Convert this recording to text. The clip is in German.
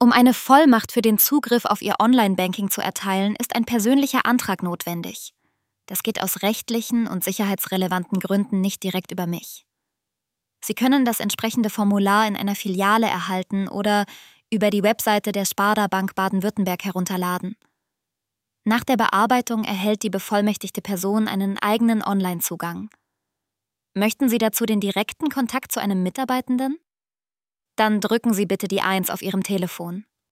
Um eine Vollmacht für den Zugriff auf Ihr Online-Banking zu erteilen, ist ein persönlicher Antrag notwendig. Das geht aus rechtlichen und sicherheitsrelevanten Gründen nicht direkt über mich. Sie können das entsprechende Formular in einer Filiale erhalten oder über die Webseite der Sparda Bank Baden-Württemberg herunterladen. Nach der Bearbeitung erhält die bevollmächtigte Person einen eigenen Online-Zugang. Möchten Sie dazu den direkten Kontakt zu einem Mitarbeitenden? Dann drücken Sie bitte die 1 auf Ihrem Telefon.